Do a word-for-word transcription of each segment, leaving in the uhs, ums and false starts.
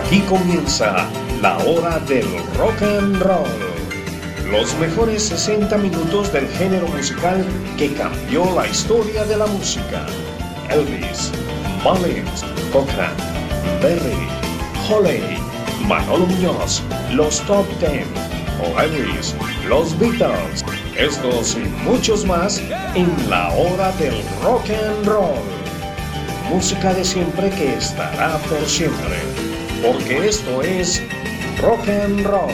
Aquí comienza la hora del rock and roll. Los mejores sesenta minutos del género musical que cambió la historia de la música. Elvis, Mullins, Cochran, Berry, Holly, Manolo Muñoz, los Top Ten, Oasis, los Beatles, estos y muchos más en la hora del rock and roll. Música de siempre que estará por siempre, porque esto es rock and roll.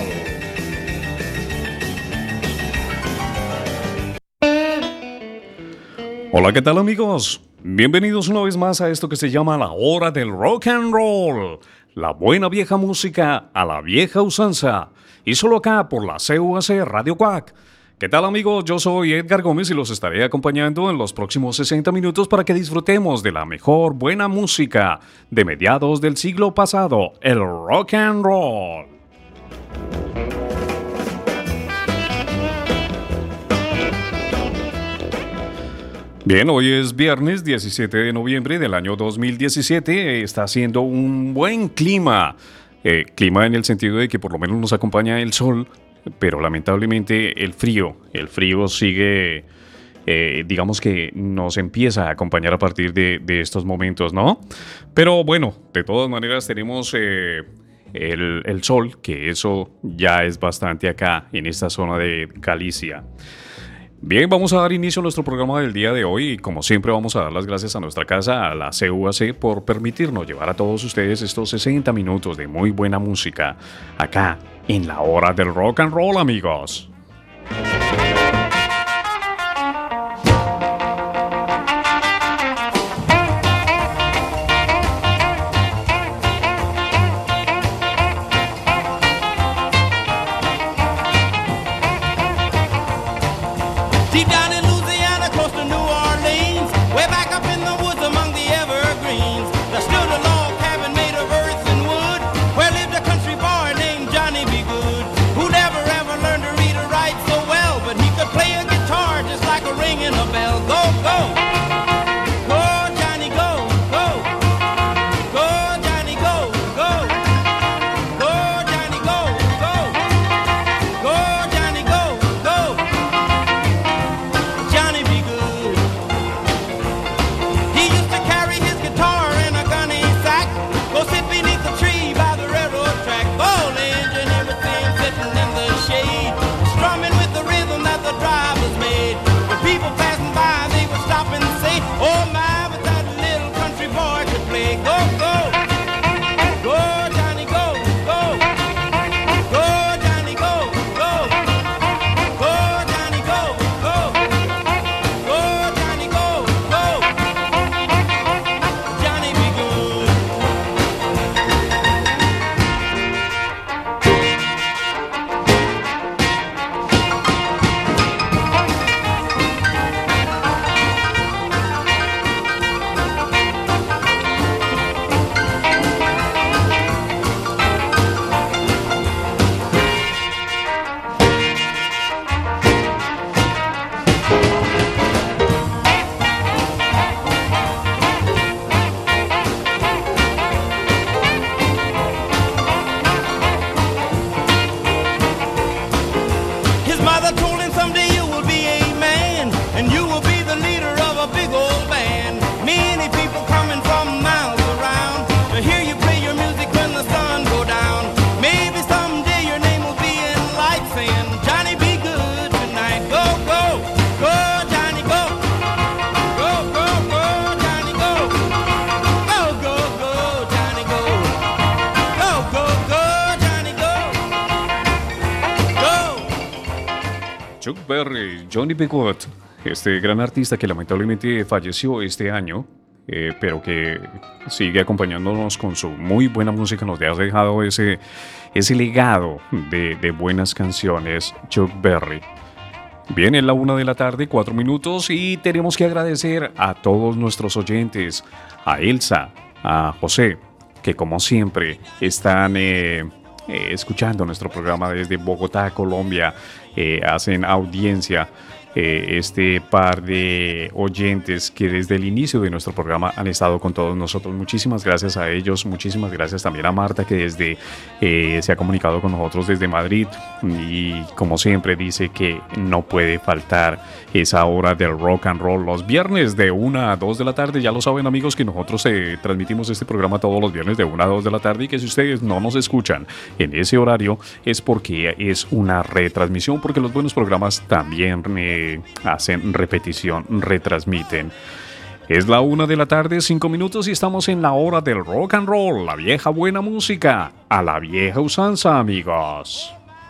Hola, ¿qué tal, amigos? Bienvenidos una vez más a esto que se llama la hora del rock and roll. La buena vieja música a la vieja usanza. Y solo acá por la C U A C Radio Quack. ¿Qué tal, amigos? Yo soy Edgar Gómez y los estaré acompañando en los próximos sesenta minutos para que disfrutemos de la mejor buena música de mediados del siglo pasado, el rock and roll. Bien, hoy es viernes diecisiete de noviembre del año dos mil diecisiete. Está haciendo un buen clima. Eh, clima en el sentido de que por lo menos nos acompaña el sol, pero lamentablemente el frío. El frío sigue, eh, digamos que nos empieza a acompañar a partir de, de estos momentos, ¿no? Pero bueno, de todas maneras tenemos eh, el, el sol, que eso ya es bastante acá en esta zona de Galicia. Bien, vamos a dar inicio a nuestro programa del día de hoy y como siempre vamos a dar las gracias a nuestra casa, a la C U A C, por permitirnos llevar a todos ustedes estos sesenta minutos de muy buena música acá en la hora del rock and roll, amigos. Chuck Berry, Johnny B. Good, este gran artista que lamentablemente falleció este año, eh, pero que sigue acompañándonos con su muy buena música, nos ha dejado ese, ese legado de, de buenas canciones, Chuck Berry. Bien, es la una de la tarde, cuatro minutos, y tenemos que agradecer a todos nuestros oyentes, a Elsa, a José, que como siempre están eh, eh, escuchando nuestro programa desde Bogotá, Colombia, eh, hacen audiencia eh, este par de oyentes que desde el inicio de nuestro programa han estado con todos nosotros. Muchísimas gracias a ellos, muchísimas gracias también a Marta, que desde eh, se ha comunicado con nosotros desde Madrid y como siempre dice que no puede faltar esa hora del rock and roll los viernes de una a dos de la tarde. Ya lo saben, amigos, que nosotros eh, transmitimos este programa todos los viernes de una a dos de la tarde y que si ustedes no nos escuchan en ese horario es porque es una retransmisión, porque los buenos programas también eh, hacen repetición, retransmiten. Es la una de la tarde, cinco minutos, y estamos en la hora del rock and roll, la vieja buena música, a la vieja usanza, amigos.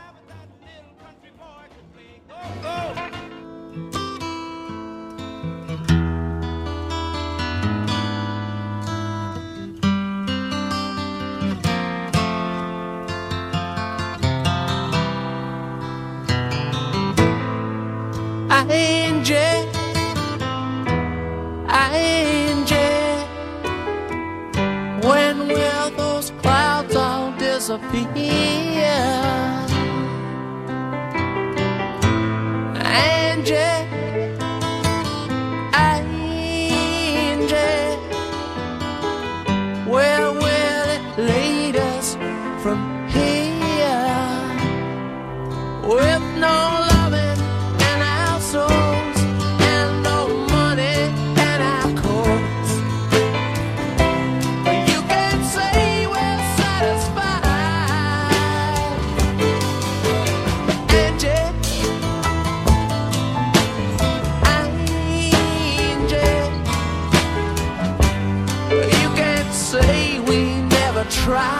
Angie, Angie, when will those clouds all disappear? Angie, Angie, where will it lead us from here? With no loving in our souls and no money in our coats, you can say we're satisfied. Angie, Angie, you can say we never tried.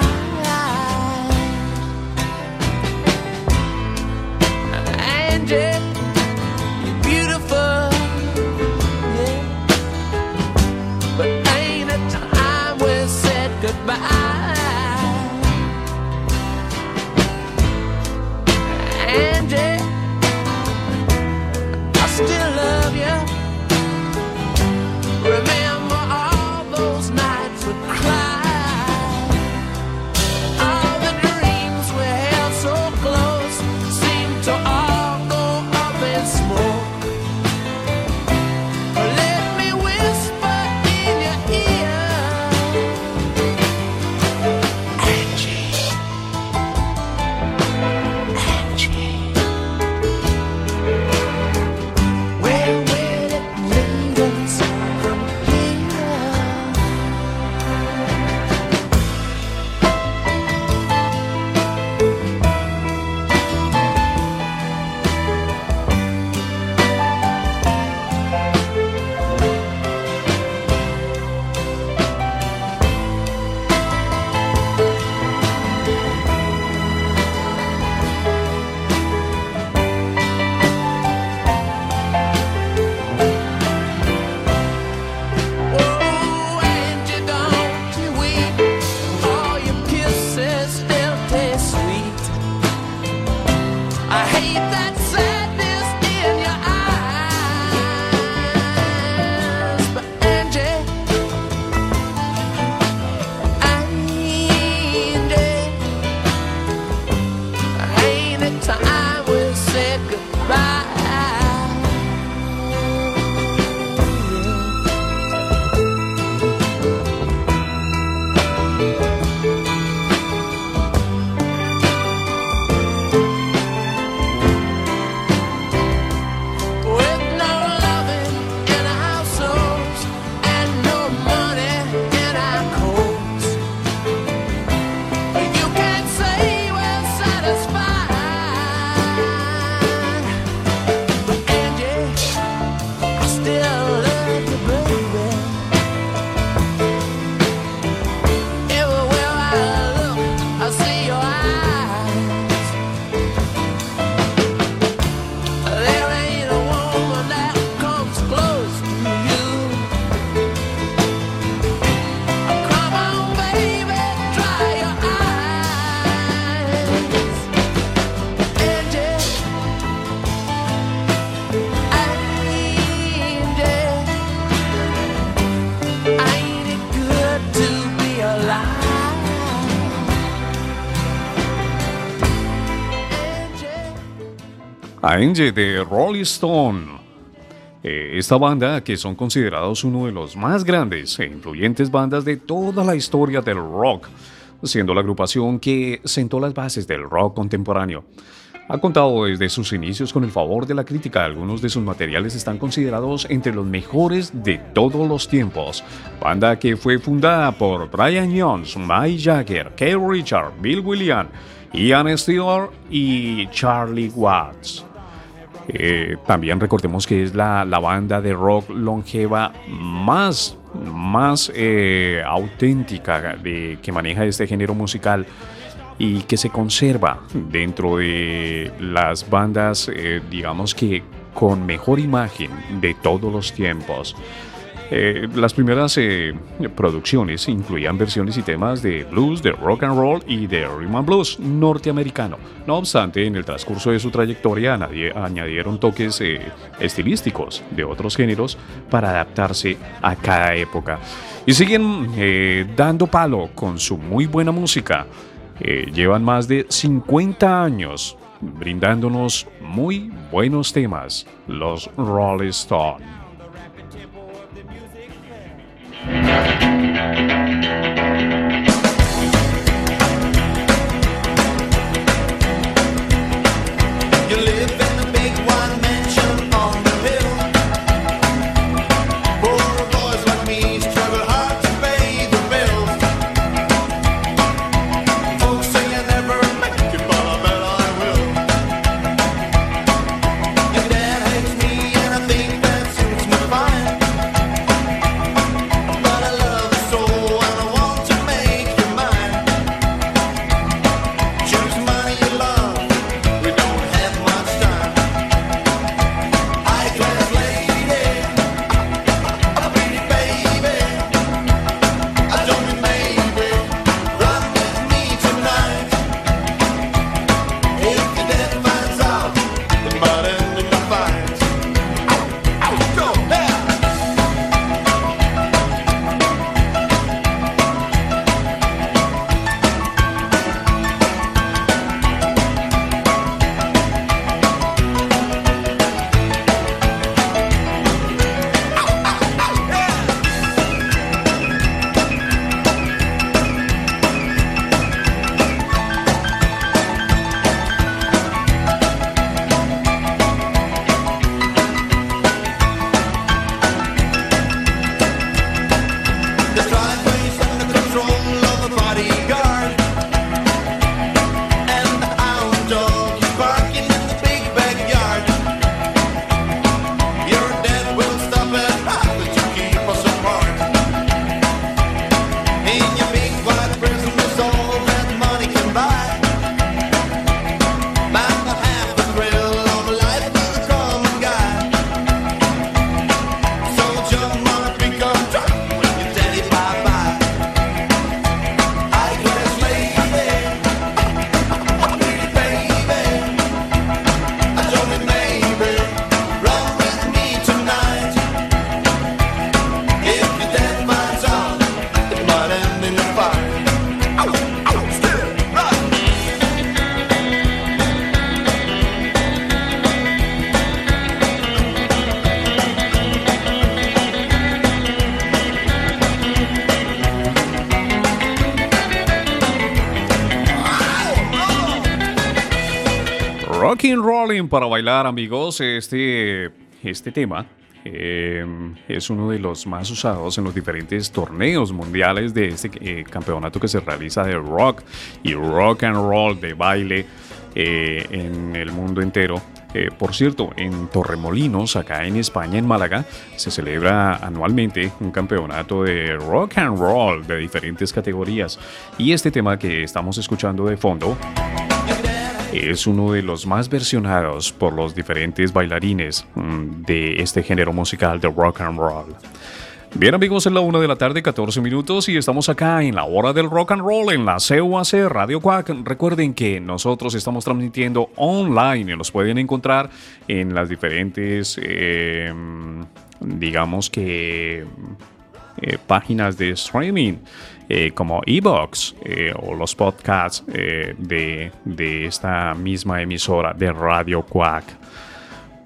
Angie, you're beautiful, yeah, but ain't it time we said goodbye? Angie, I still love you. Remember all those nights we cried, all the dreams we held so close seemed to all go up in smoke. Let me whisper in your ear, Angie, Angie, where will it lead us from here? Angie de Rolling Stone. Eh, esta banda, que son considerados uno de los más grandes e influyentes bandas de toda la historia del rock, siendo la agrupación que sentó las bases del rock contemporáneo. Ha contado desde sus inicios con el favor de la crítica. Algunos de sus materiales están considerados entre los mejores de todos los tiempos. Banda que fue fundada por Brian Jones, Mick Jagger, Keith Richards, Bill Williams, Ian Stewart y Charlie Watts. Eh, también recordemos que es la, la banda de rock longeva más, más eh, auténtica de, que maneja este género musical y que se conserva dentro de las bandas, eh, digamos que con mejor imagen de todos los tiempos. Eh, las primeras eh, producciones incluían versiones y temas de blues, de rock and roll y de rhythm and blues norteamericano. No obstante, en el transcurso de su trayectoria añadieron toques eh, estilísticos de otros géneros para adaptarse a cada época. Y siguen eh, dando palo con su muy buena música. Eh, llevan más de cincuenta años brindándonos muy buenos temas, los Rolling Stones. Rockin' Rollin' para bailar, amigos. Este, este tema eh, es uno de los más usados en los diferentes torneos mundiales de este eh, campeonato que se realiza de rock y rock and roll, de baile eh, en el mundo entero. Eh, por cierto, en Torremolinos, acá en España, en Málaga, se celebra anualmente un campeonato de rock and roll de diferentes categorías. Y este tema que estamos escuchando de fondo es uno de los más versionados por los diferentes bailarines mmm, de este género musical de rock and roll. Bien, amigos, es la una de la tarde, catorce minutos, y estamos acá en la hora del rock and roll en la C U A C Radio Quack. Recuerden que nosotros estamos transmitiendo online y nos pueden encontrar en las diferentes, eh, digamos que, eh, páginas de streaming. Eh, como iVoox eh, o los podcasts eh, de, de esta misma emisora de Radio Quack.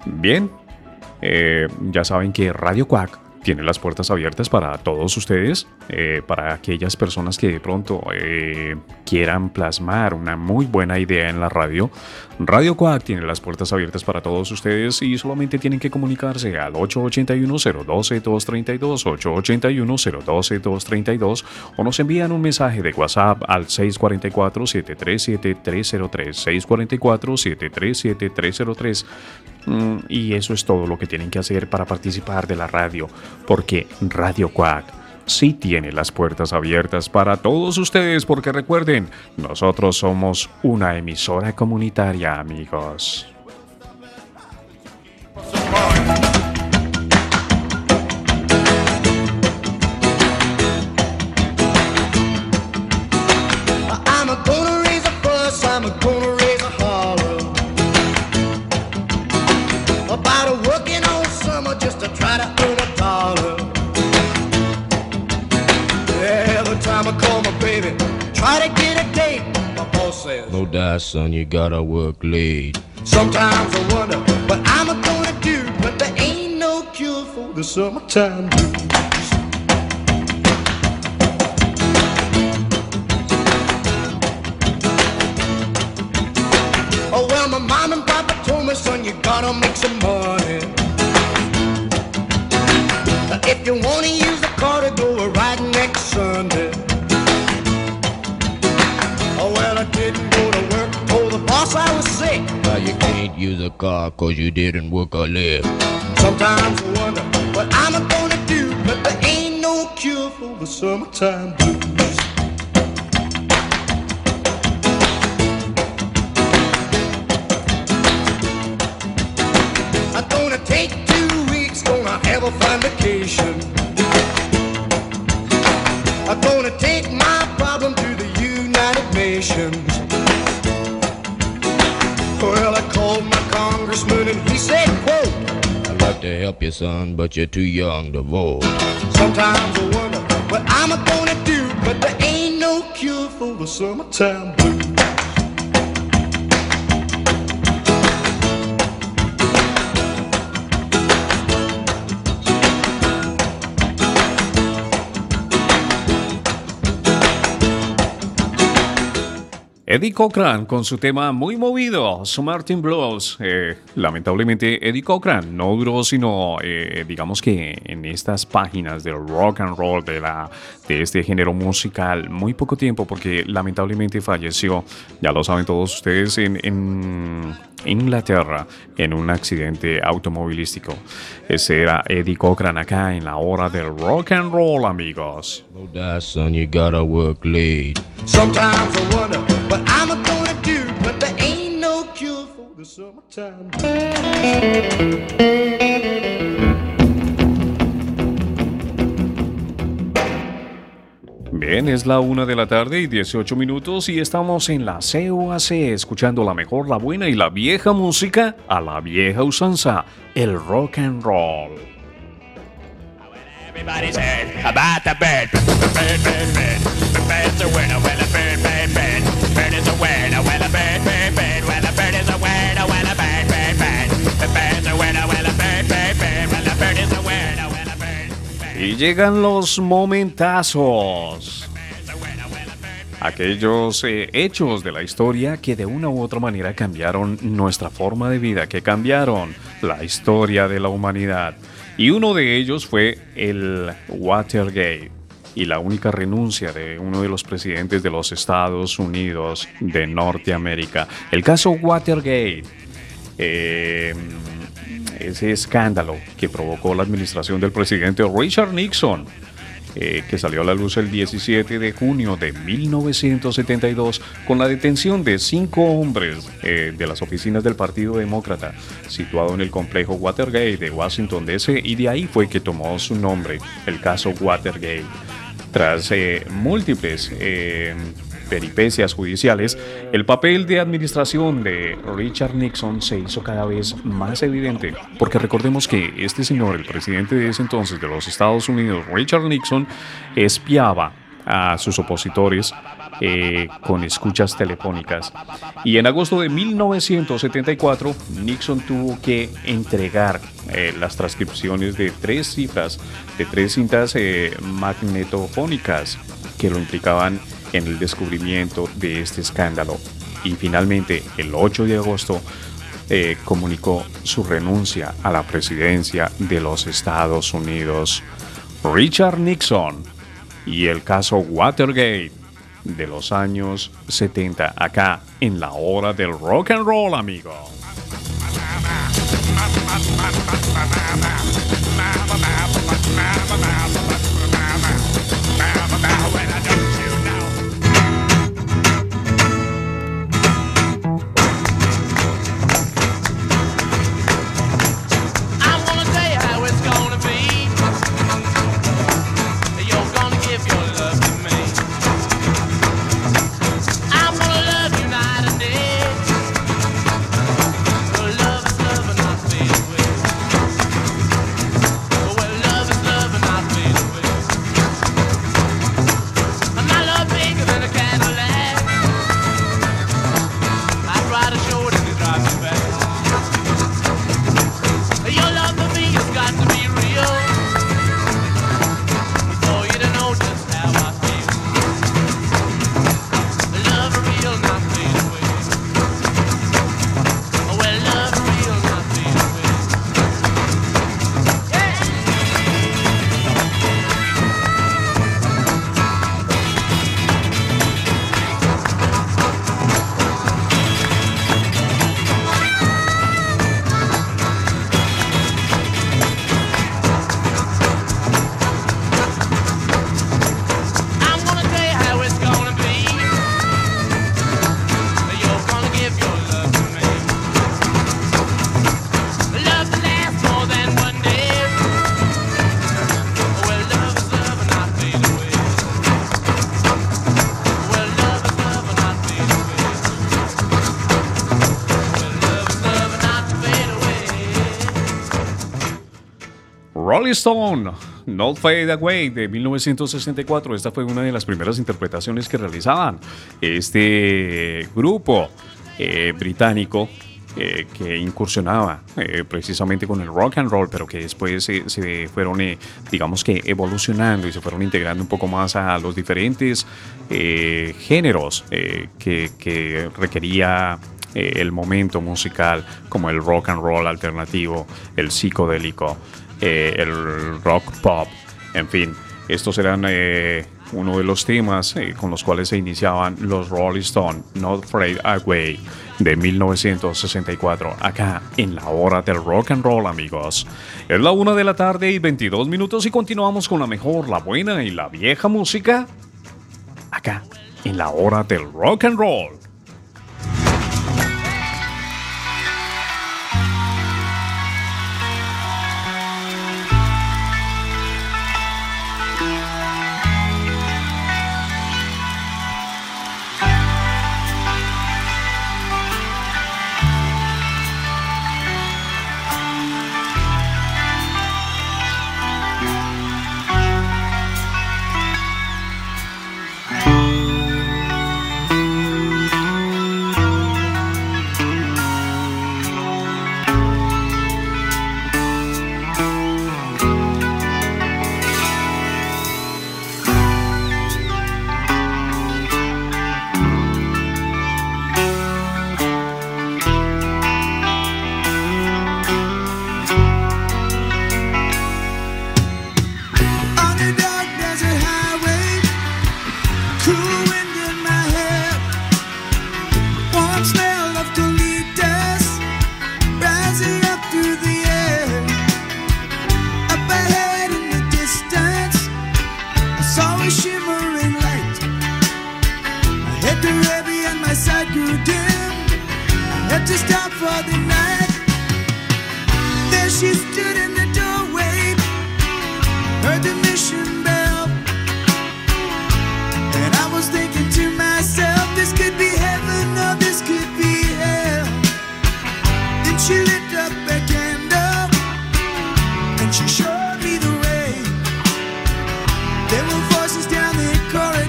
Bien, eh, ya saben que Radio Quack tiene las puertas abiertas para todos ustedes, eh, para aquellas personas que de pronto eh, quieran plasmar una muy buena idea en la radio. Radio Quack tiene las puertas abiertas para todos ustedes y solamente tienen que comunicarse al ocho ocho uno, cero uno dos, dos tres dos, ocho ocho uno, cero uno dos, dos tres dos o nos envían un mensaje de WhatsApp al seis cuatro cuatro, siete tres siete, tres cero tres, seis cuatro cuatro, siete tres siete, tres cero tres. Mm, y eso es todo lo que tienen que hacer para participar de la radio, porque Radio Quack sí tiene las puertas abiertas para todos ustedes, porque recuerden, nosotros somos una emisora comunitaria, amigos. I'm gonna raise a fuss, I'm gonna raise a holler about a working all summer just to try to earn a dollar. Every time I call my baby, try to get a date, my boss says, no die, son, you gotta work late. sometimes I wonder what I'm gonna do, but there ain't no cure for the summertime blues. Oh well, my mom and papa told me, son, you gotta make some money. If you wanna use a car to go a ride next Sunday. Oh well, I didn't go to work, told the boss I was sick. Now you can't use a car cause you didn't work a lick. Sometimes I wonder what I'm gonna do, but there ain't no cure for the summertime blues. I'm gonna take two weeks, gonna have a fine vacation. I'm gonna take my problem to the United Nations. Well, I called my congressman and he said, quote, I'd like to help you, son, but you're too young to vote. sometimes I wonder what I'm gonna do, but there ain't no cure for the summertime blues. Eddie Cochran con su tema muy movido, Martin Blues. Eh, lamentablemente Eddie Cochran no duró sino, eh, digamos que en estas páginas del rock and roll, de, la, de este género musical, muy poco tiempo, porque lamentablemente falleció, ya lo saben todos ustedes, en, en Inglaterra en un accidente automovilístico. Ese era Eddie Cochran acá en la hora del rock and roll, amigos. No die, son, you gotta work late. Sometimes I wonder what I'm gonna do, but there ain't no cure for the summertime blues. Bien, es la una de la tarde y dieciocho minutos y estamos en la C O A C escuchando la mejor, la buena y la vieja música a la vieja usanza, el rock and roll. Everybody's heard about the bird. Bird, bird, bird. The bird's a winner. Well, a bird, bird, bird. Bird is a winner. Well, a bird, bird, bird. Well, a bird is a winner. Well, a bird, bird, bird. The bird's a winner. Well, a bird, bird, bird. Well, a bird is a winner. Well, a bird, bird. Y llegan los momentazos. Aquellos eh, hechos de la historia que de una u otra manera cambiaron nuestra forma de vida, que cambiaron la historia de la humanidad. Y uno de ellos fue el Watergate y la única renuncia de uno de los presidentes de los Estados Unidos de Norteamérica. El caso Watergate, eh, ese escándalo que provocó la administración del presidente Richard Nixon, Eh, que salió a la luz el diecisiete de junio de mil novecientos setenta y dos con la detención de cinco hombres eh, de las oficinas del Partido Demócrata, situado en el complejo Watergate de Washington D C, y de ahí fue que tomó su nombre, el caso Watergate. Tras eh, múltiples eh, peripecias judiciales, el papel de administración de Richard Nixon se hizo cada vez más evidente, porque recordemos que este señor, el presidente de ese entonces de los Estados Unidos, Richard Nixon, espiaba a sus opositores eh, con escuchas telefónicas. Y en agosto de mil novecientos setenta y cuatro, Nixon tuvo que entregar eh, las transcripciones de tres cifras, de tres cintas eh, magnetofónicas que lo implicaban en el descubrimiento de este escándalo. Y finalmente, el ocho de agosto, eh, comunicó su renuncia a la presidencia de los Estados Unidos. Richard Nixon y el caso Watergate de los años setenta, acá en la hora del rock and roll, amigo. Rolling Stone, Not Fade Away, de mil novecientos sesenta y cuatro. Esta fue una de las primeras interpretaciones que realizaban este grupo eh, británico eh, que incursionaba eh, precisamente con el rock and roll, pero que después eh, se fueron, eh, digamos que evolucionando y se fueron integrando un poco más a los diferentes eh, géneros eh, que, que requería eh, el momento musical, como el rock and roll alternativo, el psicodélico, Eh, el rock pop, en fin, estos eran eh, uno de los temas eh, con los cuales se iniciaban los Rolling Stone, Not Fade Away, de mil novecientos sesenta y cuatro, acá en la hora del rock and roll, amigos. Es la una de la tarde y veintidós minutos y continuamos con la mejor, la buena y la vieja música, acá en la hora del rock and roll. She showed me the way. There were voices down the corridor.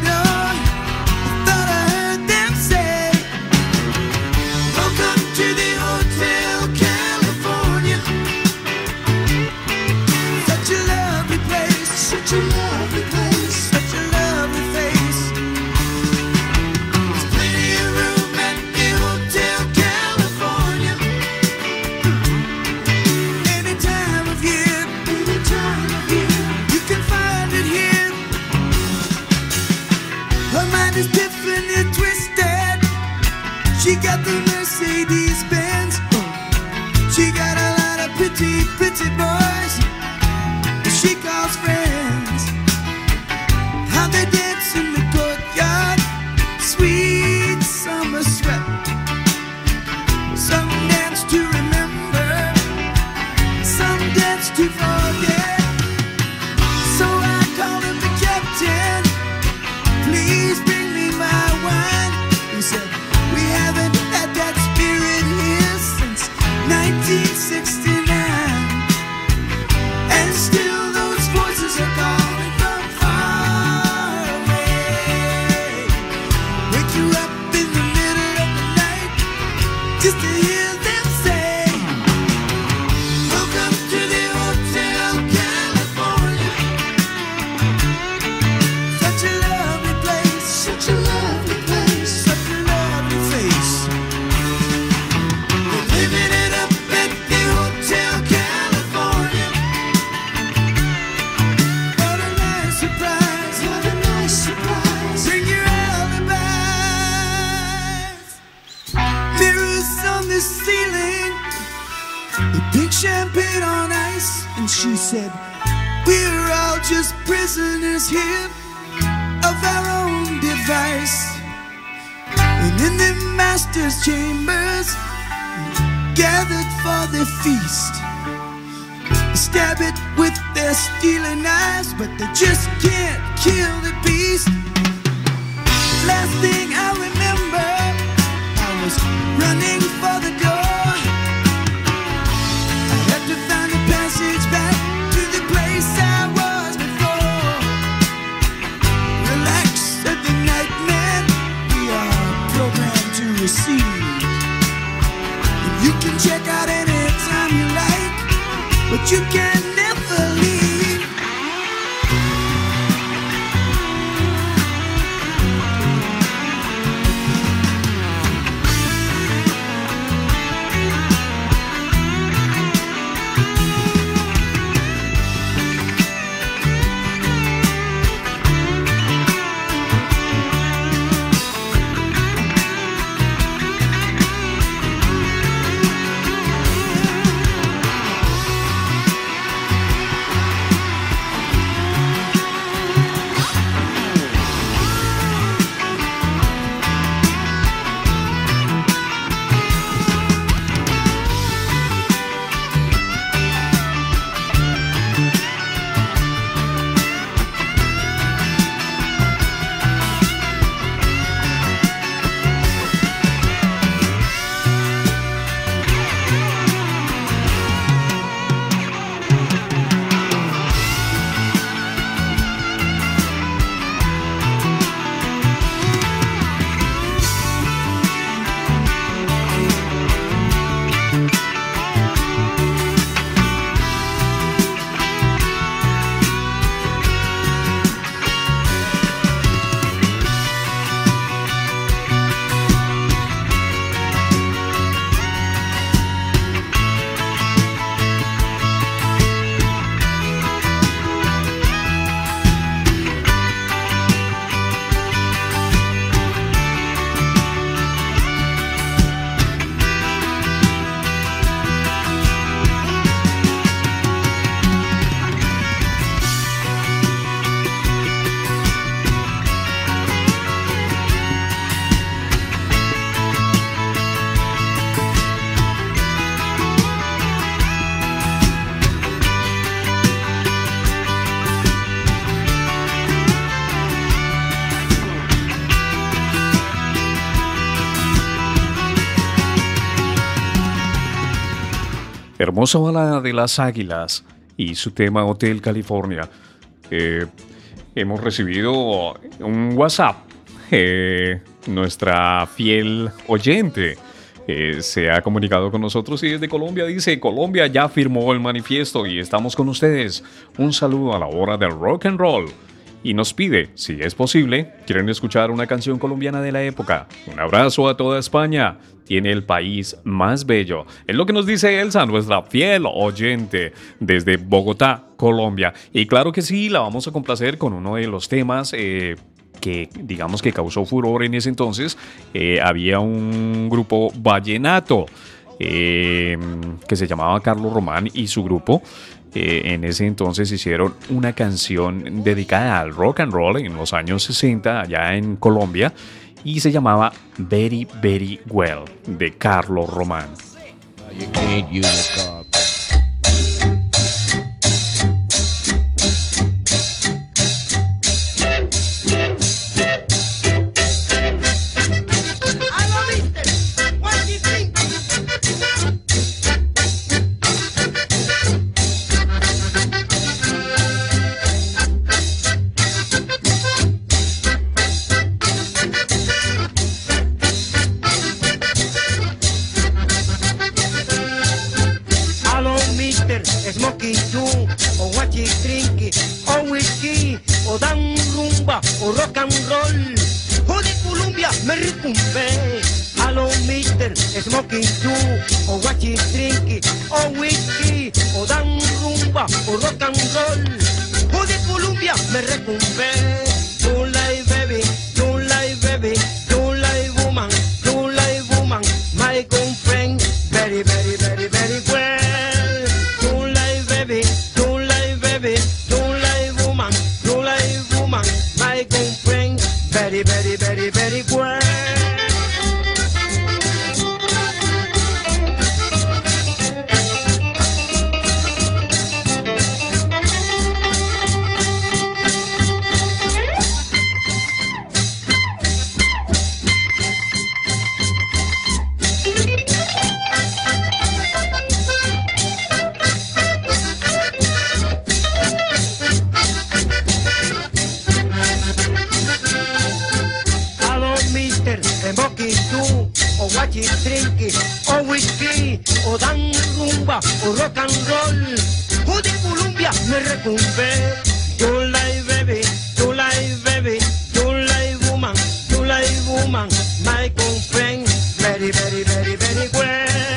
mind is Tiffany twisted. She got the Mercedes Benz. She got a lot of pretty, pretty boys that she calls friends. How they dance in the courtyard, sweet summer sweat. Some dance to remember, some dance to forget. So I called him the captain. Please bring me my wine. He said, we haven't had that spirit here since nineteen sixty-nine. And still those voices are calling from far away. Wake you up in the middle of the night just to hear them say, welcome to the Hotel California. Such a lovely place, such a lovely place, such a lovely face. We're living it up at the Hotel California. What a nice surprise, what a nice surprise. Bring your alibis. Mirrors on the ceiling, the pink champagne on ice. And she said, we're all just prisoners here of our own device. And in the master's chambers, gathered for the feast, stab it with their stealing knives, but they just can't kill the beast. Last thing I remember, I was running for the door. I had to find a passage back to the place I was before. Relax, said the nightman, we are programmed to receive. And you can check out anytime you like, but you can never leave. Hermosa balada de las Águilas y su tema Hotel California. Eh, hemos recibido un WhatsApp. Eh, nuestra fiel oyente eh, se ha comunicado con nosotros y desde Colombia dice: Colombia ya firmó el manifiesto y estamos con ustedes. Un saludo a la hora del rock and roll. Y nos pide, si es posible, quieren escuchar una canción colombiana de la época. Un abrazo a toda España. Tiene el país más bello. Es lo que nos dice Elsa, nuestra fiel oyente desde Bogotá, Colombia. Y claro que sí, la vamos a complacer con uno de los temas eh, que digamos que causó furor en ese entonces, eh, había un grupo vallenato eh, que se llamaba Carlos Román y su grupo. Eh, en ese entonces hicieron una canción dedicada al rock and roll en los años sesenta allá en Colombia y se llamaba Very Very Well de Carlos Román. You can't use a car. Smoking too, o guachi trinky, o whisky, o dan rumba, o rock and roll. O de Colombia me recumbé. Hello, mister, smoking too, o guachi trinky, o whisky, o dan rumba, o rock and roll. O de Colombia me recumbé. Don't lie, baby, don't lie, baby, don't lie, woman, don't lie, woman. My girlfriend, very, very, very, very well. Very, very, very, very well. O guachi trinky, o whisky, o dan rumba, o rock and roll. O de Colombia me recumbé. Don't lie, baby, don't lie, baby, don't lie, woman, don't lie, woman. My girlfriend, very, very, very, very well.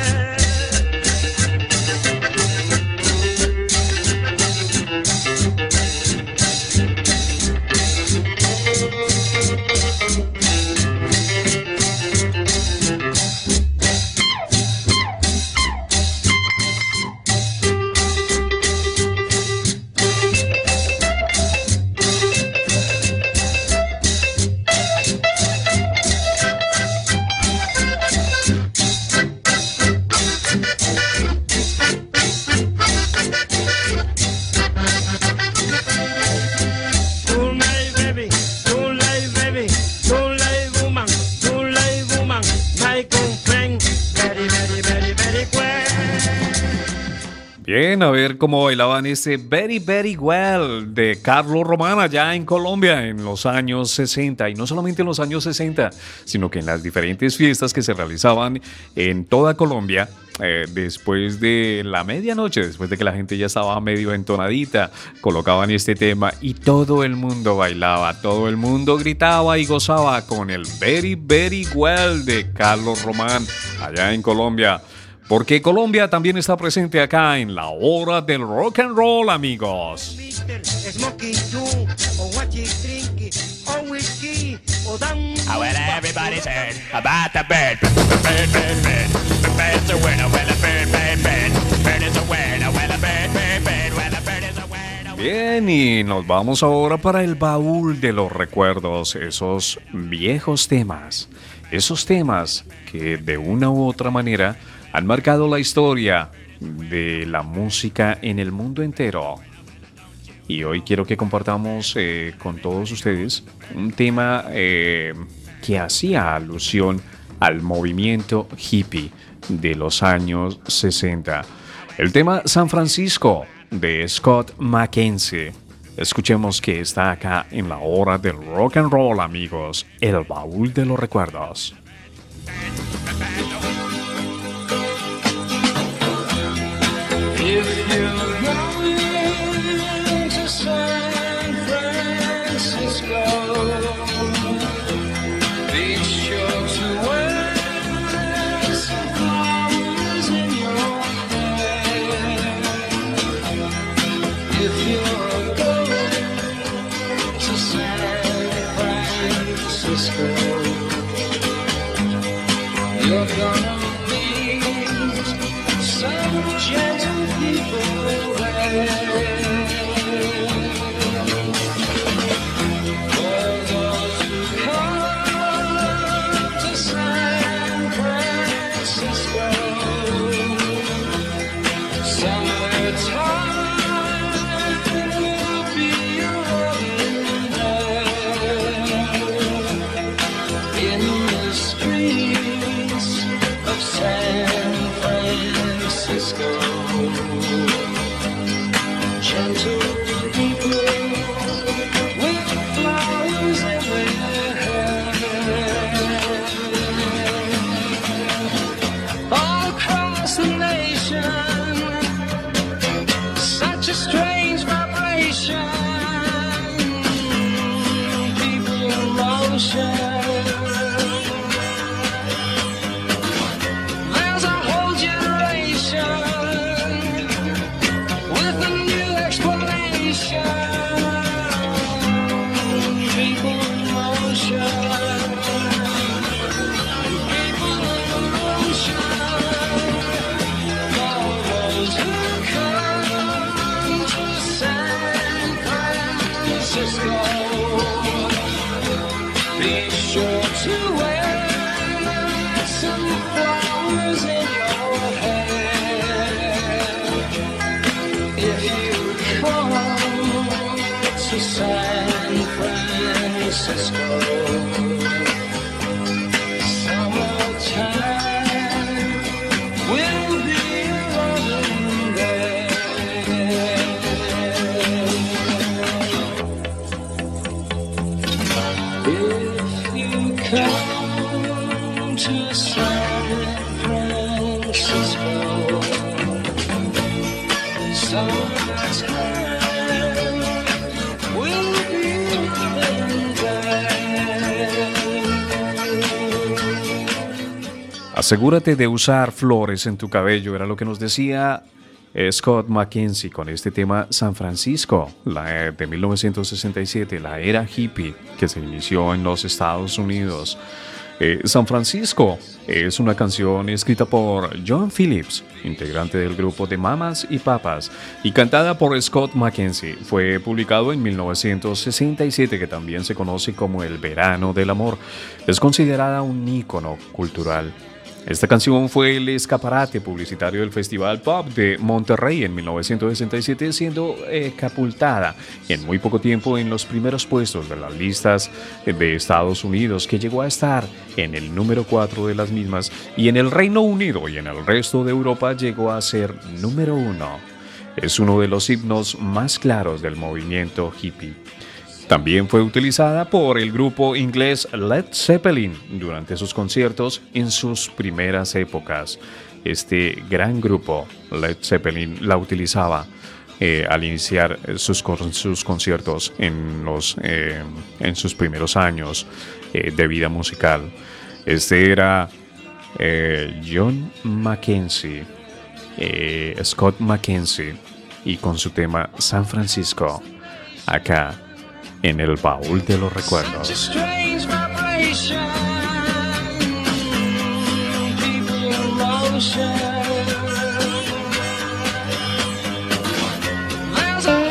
Bien, a ver cómo bailaban ese Very Very Well de Carlos Román allá en Colombia en los años sesenta. Y no solamente en los años sesenta, sino que en las diferentes fiestas que se realizaban en toda Colombia. Eh, después de la medianoche, después de que la gente ya estaba medio entonadita, colocaban este tema y todo el mundo bailaba, todo el mundo gritaba y gozaba con el Very Very Well de Carlos Román allá en Colombia. Porque Colombia también está presente acá en la hora del rock and roll, amigos. Oh, well, everybody's heard about the bird. Bird, bird, bird. The bird's a winner, well, a bird, bird, bird. Bird is a winner, well, a bird, bird, bird. Well, a bird is a winner. Bien, y nos vamos ahora para el baúl de los recuerdos, esos viejos temas. Esos temas que de una u otra manera han marcado la historia de la música en el mundo entero. Y hoy quiero que compartamos eh, con todos ustedes un tema eh, que hacía alusión al movimiento hippie de los años sesenta. El tema San Francisco de Scott McKenzie. Escuchemos que está acá en la hora del rock and roll, amigos. El baúl de los recuerdos. If you're going to San Francisco, be sure to wear some flowers in your hair. If you're going to San Francisco, Francisco. You're gonna meet some gentle people there. For those who come to San Francisco, summertime will be rolling there in the streets of San Francisco. Gentle people with flowers in their hair. All across the nation, such a strange vibration. People in motion. There's a whole generation with a new explanation. People in motion. People in motion. All those who come to San Francisco, be sure to wear some flowers in your hair. If you come to San Francisco, summertime will be rolling there. If you come to San Francisco, summertime will be rolling there. Asegúrate de usar flores en tu cabello, era lo que nos decía eh, Scott McKenzie con este tema San Francisco, la, eh, de mil novecientos sesenta y siete, la era hippie que se inició en los Estados Unidos. Eh, San Francisco es una canción escrita por John Phillips, integrante del grupo de Mamas y Papas, y cantada por Scott McKenzie. Fue publicado en mil novecientos sesenta y siete, que también se conoce como el Verano del Amor. Es considerada un ícono cultural. Esta canción fue el escaparate publicitario del Festival Pop de Monterrey en mil novecientos sesenta y siete, siendo eh, catapultada en muy poco tiempo en los primeros puestos de las listas de Estados Unidos, que llegó a estar en el número cuatro de las mismas, y en el Reino Unido y en el resto de Europa llegó a ser número uno. Es uno de los himnos más claros del movimiento hippie. También fue utilizada por el grupo inglés Led Zeppelin durante sus conciertos en sus primeras épocas. Este gran grupo, Led Zeppelin, la utilizaba eh, al iniciar sus, sus conciertos en, los, eh, en sus primeros años eh, de vida musical. Este era eh, John McKenzie, eh, Scott McKenzie, y con su tema San Francisco, acá en el baúl de los recuerdos. Such a strange vibration. People in motion. There's a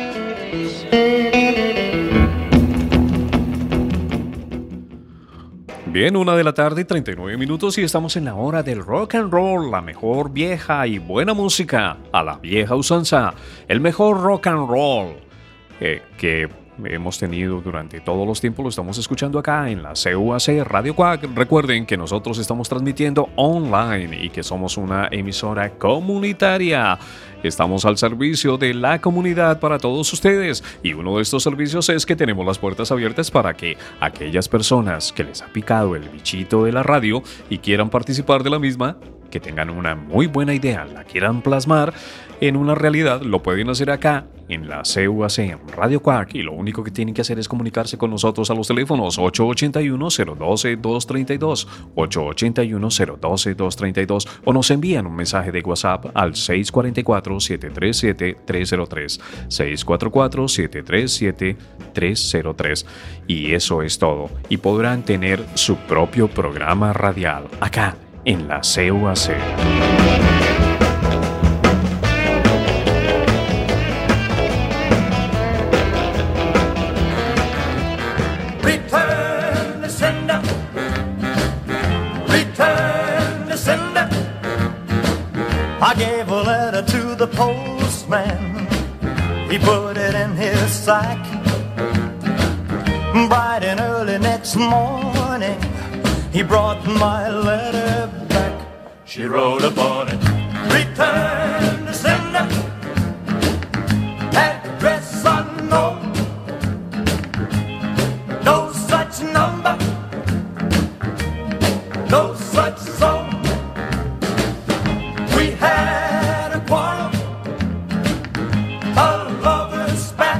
Bien, una de la tarde y treinta y nueve minutos, y estamos en la hora del rock and roll, la mejor vieja y buena música a la vieja usanza, el mejor rock and roll eh, que hemos tenido durante todos los tiempos. Lo estamos escuchando acá en la C U A C Radio Quack. Recuerden que nosotros estamos transmitiendo online y que somos una emisora comunitaria. Estamos al servicio de la comunidad para todos ustedes, y uno de estos servicios es que tenemos las puertas abiertas para que aquellas personas que les ha picado el bichito de la radio y quieran participar de la misma, que tengan una muy buena idea, la quieran plasmar en una realidad, lo pueden hacer acá en la C U A C en Radio Quack, y lo único que tienen que hacer es comunicarse con nosotros a los teléfonos ocho ocho uno, cero uno dos, dos tres dos, ocho ocho uno, cero uno dos, dos tres dos, o nos envían un mensaje de WhatsApp al seis cuatro cuatro, siete tres siete, tres cero tres, seis cuatro cuatro, siete tres siete, tres cero tres. Y eso es todo, y podrán tener su propio programa radial acá en la C U A C. Return to sender. Return to sender. I gave a letter to the postman. He put it in his sack. Bright and early next morning, he brought my letter back. She wrote upon it, return to sender. Address unknown. No such number. No such zone. We had a quarrel, a lover's spat.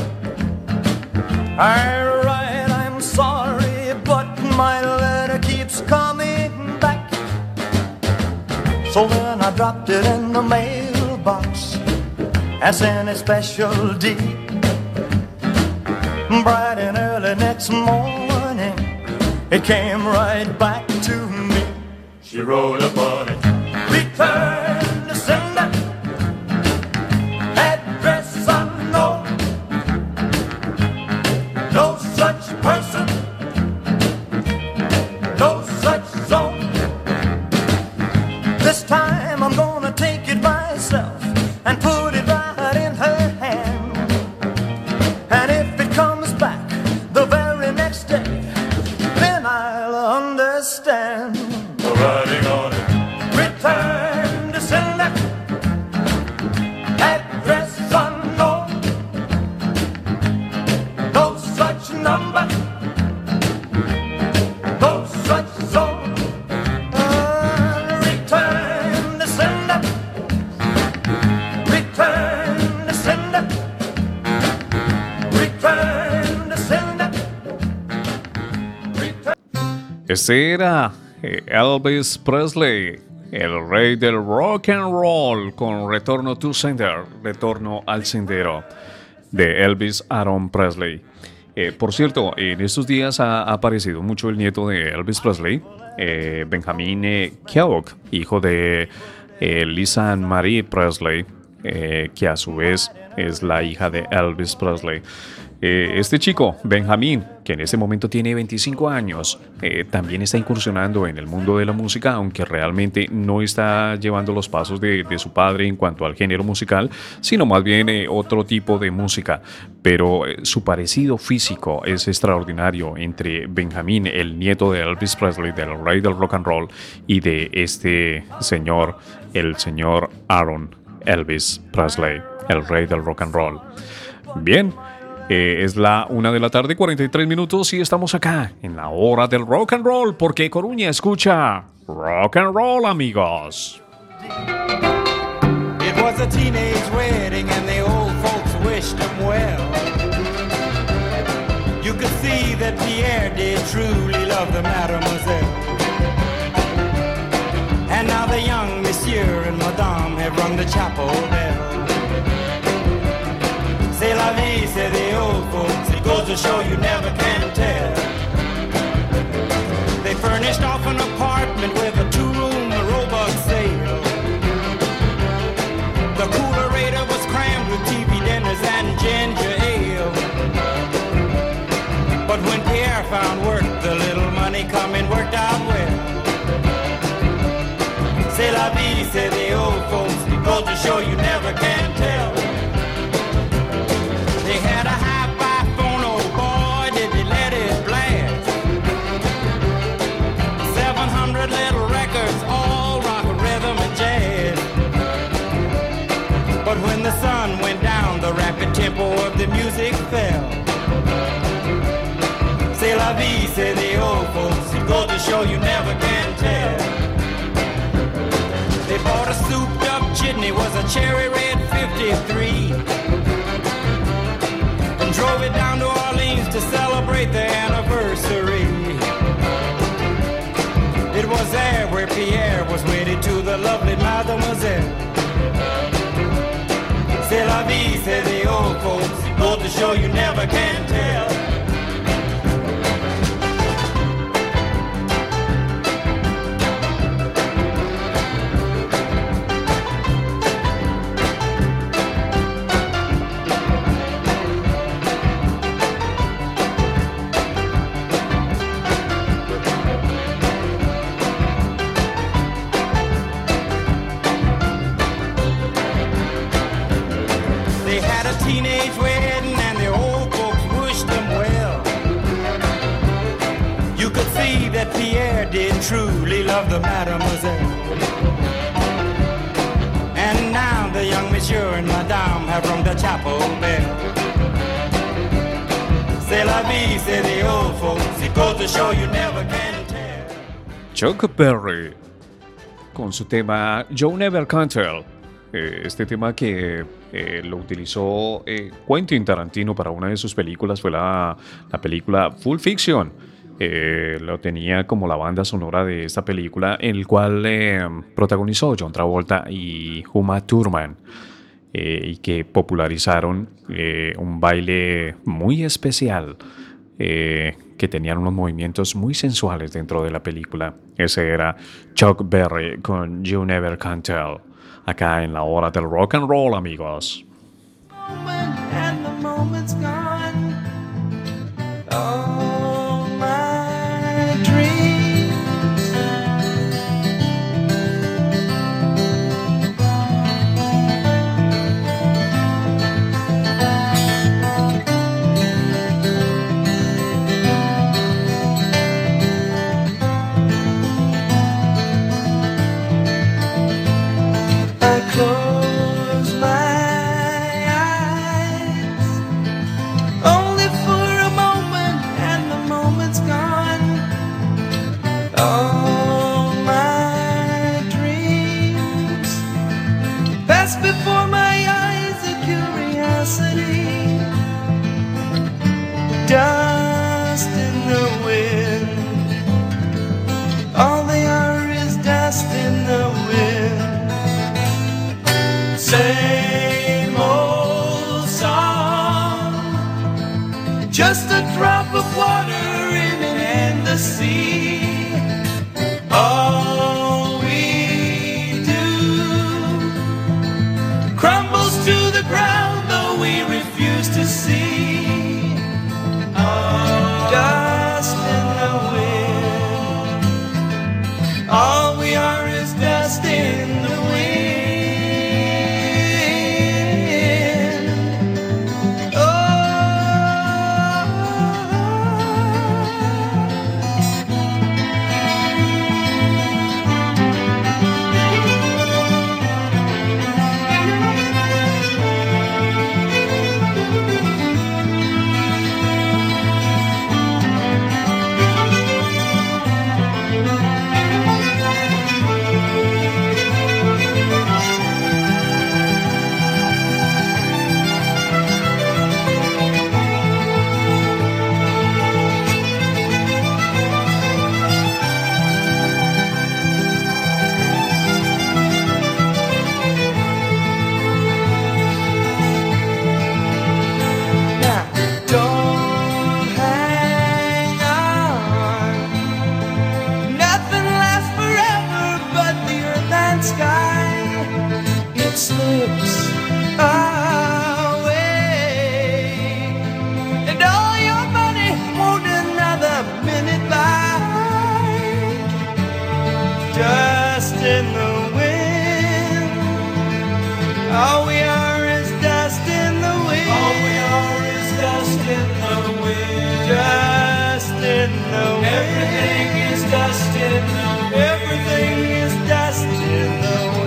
I write, I'm sorry, but my letter keeps coming back. So then I dropped it in the mailbox as in a special deed. Bright and early next morning, it came right back to me. She wrote upon it, return to sender. Address unknown. No such person. No such zone. This time I'm gonna take it myself and put it right in her hand. And if it comes back the very next day, then I'll understand. The writing on it, return to sender. Address unknown. No such number. No such zone. Uh, return to sender. Return to sender. Return to sender. Return. Este era eh, Elvis Presley, el rey del rock and roll, con Retorno to Sender, Retorno al Sendero, de Elvis Aaron Presley. Eh, por cierto, en estos días ha aparecido mucho el nieto de Elvis Presley, eh, Benjamin eh, Keough, hijo de eh, Lisa Ann Marie Presley, eh, que a su vez es la hija de Elvis Presley. Eh, este chico, Benjamin, que en este momento tiene veinticinco años, eh, también está incursionando en el mundo de la música, aunque realmente no está llevando los pasos de, de su padre en cuanto al género musical, sino más bien eh, otro tipo de música. Pero eh, su parecido físico es extraordinario entre Benjamin, el nieto de Elvis Presley, del rey del rock and roll, y de este señor, el señor Aaron Elvis Presley, el rey del rock and roll. Bien. Eh, es la una de la tarde, cuarenta y tres minutos, y estamos acá en la hora del rock and roll, porque Coruña escucha rock and roll, amigos. It was a teenage wedding and the old folks wished him well. You could see that Pierre did truly love the mademoiselle. And now the young monsieur and madame have rung the chapel bell. C'est la vie, say the old folks. It goes to show you never can tell. They furnished off an apartment with a two-room robot sale. The coolerator was crammed with T V dinners and ginger ale. But when Pierre found work, the little money coming worked out well. C'est la vie, say the old folks. It goes to show you never can tell. They had a hi-fi phone, oh boy, did they let it blast. Seven hundred little records, all rock, rhythm, and jazz. But when the sun went down, the rapid tempo of the music fell. C'est la vie, say the old folks. It goes to show you never can tell. They bought a souped-up chitney, was a cherry red fifty-three. Pierre was wedded to the lovely mademoiselle. C'est la vie, say the old folks. Go to show you never can tell. Teenage wedding and the old folks wished them well. You could see that Pierre did truly love the mademoiselle. And now the young monsieur and madame have rung the chapel bell. C'est la vie, say the old folks. It goes to show you never can tell. Chuck Berry con su tema Joe Never Can Tell. Eh, este tema que eh, lo utilizó eh, Quentin Tarantino para una de sus películas fue la, la película Pulp Fiction. Eh, lo tenía como la banda sonora de esta película, en el cual eh, protagonizó John Travolta y Uma Thurman, eh, y que popularizaron eh, un baile muy especial, eh, que tenían unos movimientos muy sensuales dentro de la película. Ese era Chuck Berry con You Never Can Tell, acá en la hora del rock and roll, amigos. And the moment's gone. All my dreams. I close my eyes only for a moment, and the moment's gone. All my dreams pass before my eyes, a curiosity, dust in the wind. All they are is dust in the wind. Same old song, just a drop of water in an endless sea. All we do crumbles to the ground, though we refuse to see. Dust in the wind. All we are is dust in the wind. Now, don't hang on. Nothing lasts forever but the earth and sky. It slips away, and all your money won't another minute buy. Dust in the wind. All we are is dust in the wind. All we are is dust in the wind. Dust in the wind. Everything is dust in the wind. Everything is dust in the wind.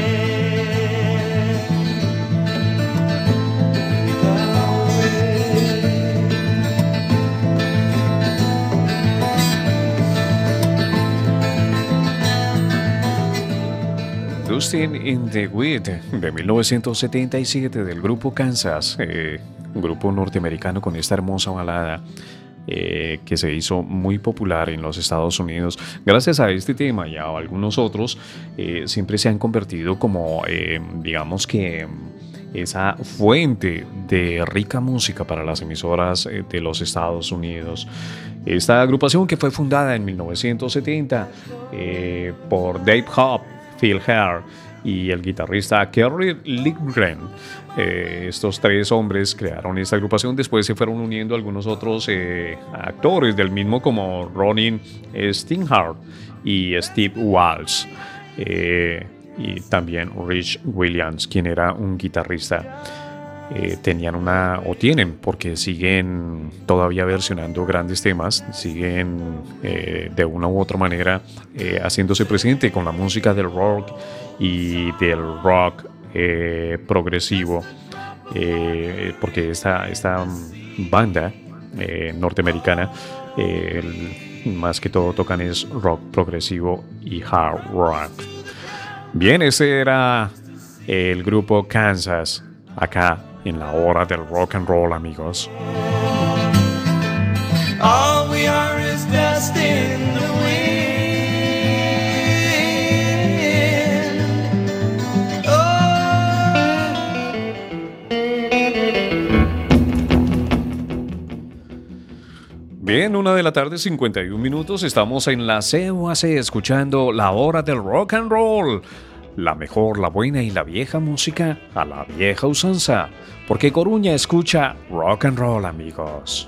Dustin in the Wind de mil novecientos setenta y siete del grupo Kansas, eh, un grupo norteamericano con esta hermosa balada eh, que se hizo muy popular en los Estados Unidos. Gracias a este tema y a algunos otros, eh, siempre se han convertido como, eh, digamos que, esa fuente de rica música para las emisoras eh, de los Estados Unidos. Esta agrupación, que fue fundada en mil novecientos setenta eh, por Dave Hope, Phil Hare y el guitarrista Kerry Livgren. Eh, estos tres hombres crearon esta agrupación. Después se fueron uniendo algunos otros eh, actores del mismo, como Ronin Stinghart y Steve Walsh. Eh, y también Rich Williams, quien era un guitarrista. Eh, tenían una, o tienen, porque siguen todavía versionando grandes temas, siguen eh, de una u otra manera eh, haciéndose presente con la música del rock y del rock eh, progresivo, eh, porque esta, esta banda eh, norteamericana eh, el, más que todo tocan es rock progresivo y hard rock. Bien, ese era el grupo Kansas, acá en la hora del rock and roll, amigos. All we are is dust in the wind. Oh. Bien, una de la tarde, cincuenta y un minutos. Estamos en la C U A C escuchando la hora del rock and roll. La mejor, la buena y la vieja música a la vieja usanza. Porque Coruña escucha rock and roll, amigos.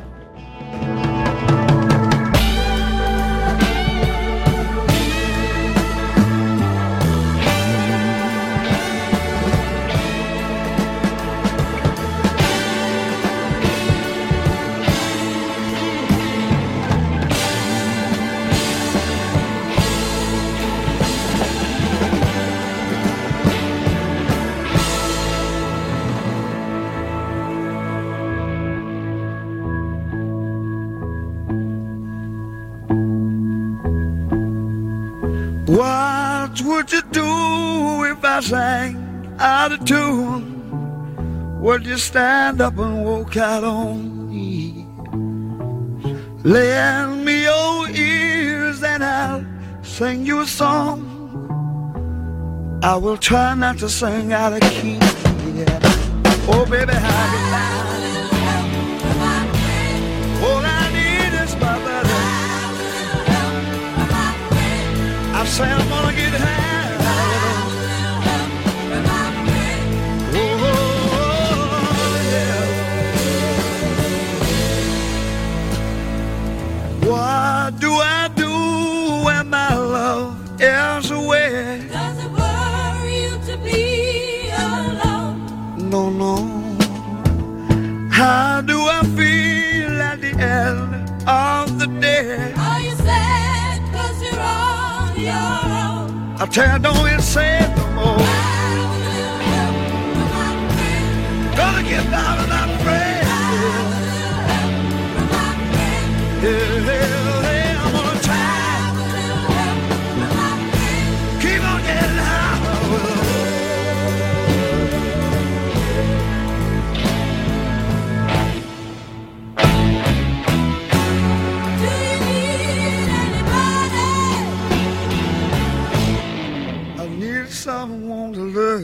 What would you do if I sang out of tune? Would you stand up and walk out on me? Lend me your ears and I'll sing you a song. I will try not to sing out of key. Yeah. Oh baby, how you like? All I need is my buddy. I say I'm gonna get high. Oh, yeah. What do I do when my love is away? Does it worry you to be alone? No, no. How do I feel at the end of the day? Are you sad cause you're on your own? I tell you, don't get sad no more. Gonna get down and I'm afraid. Yeah, yeah, yeah, I'm gonna try. Keep on getting high. Do you need anybody? I need someone to love.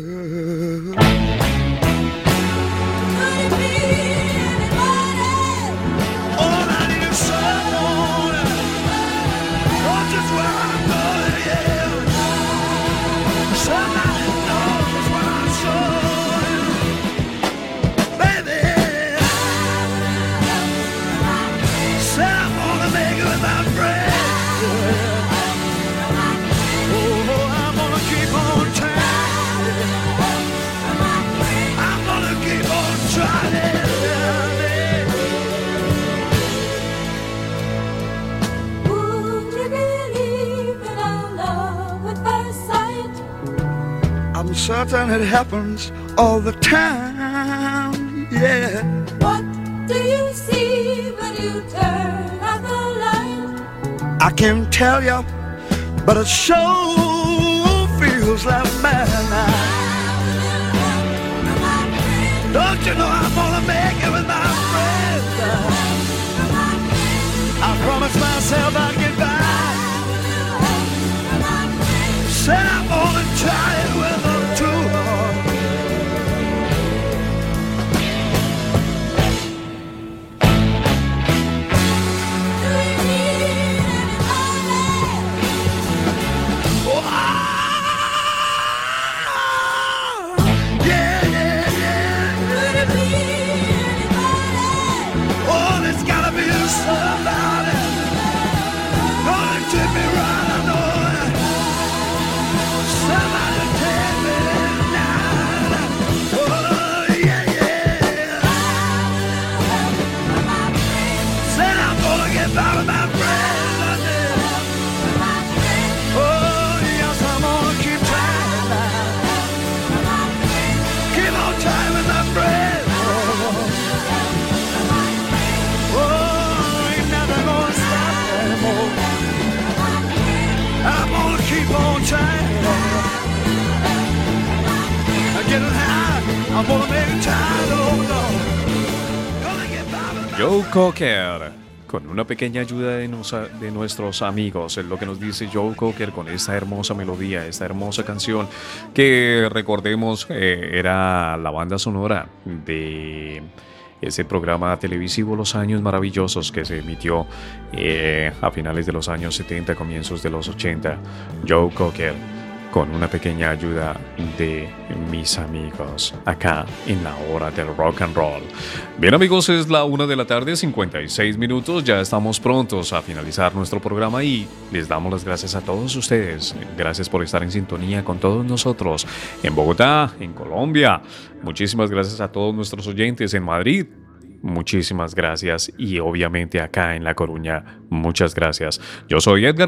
Could it be anybody? All I need is someone. Oh, just where I'm going, yeah. Somebody knows what I'm showing. Baby, said I'm gonna make it with my friends. Oh, I'm gonna keep on trying. I'm gonna keep on trying. Would you believe in our love at first sight? I'm certain it happens all the time, yeah. What do you see when you turn out the light? I can't tell you, but it sure feels like midnight. Don't you know I'm gonna make it with my friends? promised myself I'd get by. Said I'm gonna try it with a true heart. Joe Cocker, con una pequeña ayuda de, nos, de nuestros amigos, es lo que nos dice Joe Cocker con esta hermosa melodía, esta hermosa canción que recordemos eh, era la banda sonora de ese programa televisivo Los Años Maravillosos que se emitió eh, a finales de los años setenta, comienzos de los ochenta. Joe Cocker, con una pequeña ayuda de mis amigos acá en la hora del rock and roll. Bien amigos, es la una de la tarde, cincuenta y seis minutos, ya estamos prontos a finalizar nuestro programa y les damos las gracias a todos ustedes. Gracias por estar en sintonía con todos nosotros en Bogotá, en Colombia. Muchísimas gracias a todos nuestros oyentes en Madrid. Muchísimas gracias y obviamente acá en La Coruña, muchas gracias. Yo soy Edgar